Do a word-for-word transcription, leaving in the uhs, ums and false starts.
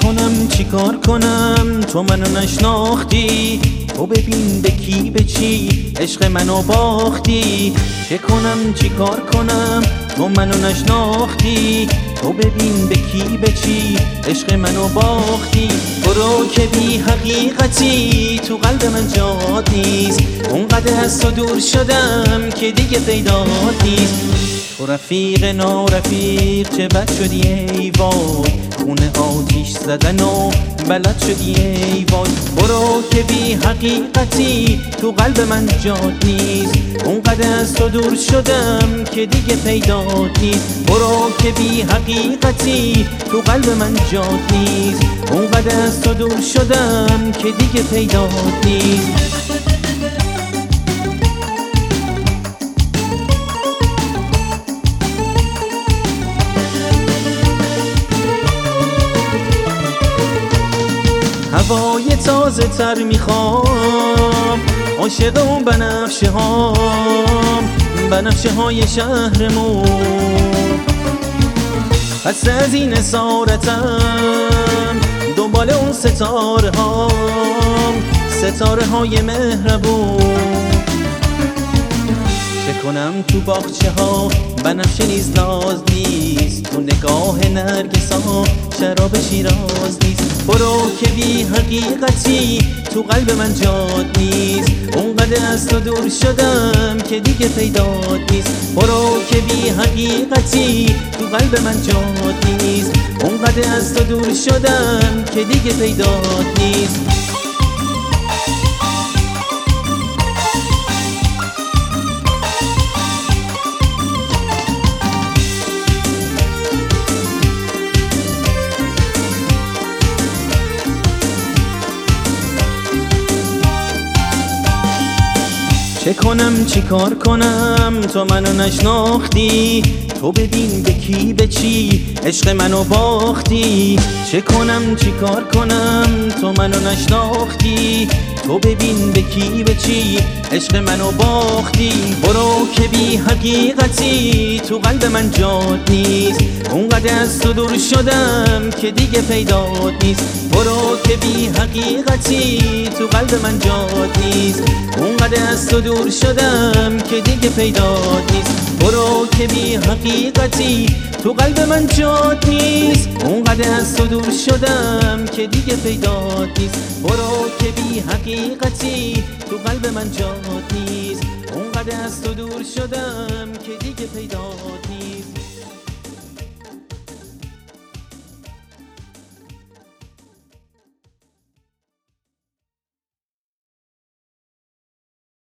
کنم چی کار کنم تو منو نشناختی، تو ببین به کی به چی عشق منو باختی. چه کنم چی کار کنم تو منو نشناختی، تو ببین به کی به چی عشق منو باختی. برو که بی حقیقتی تو قلب من جات نیست، اونقدر از تو دور شدم که دیگه پیدات نیست. تو رفیق نارفیق چه بد شدی ای وای، خونه آتیش زدن و بلد شدی ای وای. برو که بی حقیقتی تو قلب من جات نیست، اونقدر از تو دور شدم که دیگه پیدات نیست. برو که بی حقیقتی تو قلب من جات نیست، اونقدر از تو دور شدم که دیگه پیدات نیست. هوای تازه تر میخوام، عاشق اون بنفشه هام، بنفشه های شهرمون. پس از این اسارتم دنبال اون ستاره هام، ستاره های مهربون. چه کنم تو باغچه ها بنفشه نیز ناز نیست، تو نگاه نرگس ها شراب شیراز نیست. برو که بی حقیقتی تو قلب من جات نیست، اونقدر از تو دور شدم که دیگه پیدات نیست. برو که بی حقیقتی تو قلب من جات نیست، اونقدر از تو دور شدم که دیگه پیدات نیست. چه کنم چی کار کنم تو منو نشناختی، تو ببین به کی به چی عشق منو باختی. چه کنم چی کار کنم تو منو نشناختی، تو ببین به کی به چی عشق منو باختی. برو که بی حقیقتی تو قلب من جات نیست، اونقدر از تو دور شدم که دیگه پیدات نیست. برو که بی حقیقتی تو قلب من جات نیست، اونقدر از تو دور شدم که دیگه پیدات نیست. برو که بی حقیقتی تو قلب من جات نیست، اونقدر از تو دور شدم که دیگه پیدات نیست. برو که بی حقیقتی تو قلب من جات نیست، اونقدر از تو دور شدم که دیگه پیدات نیست.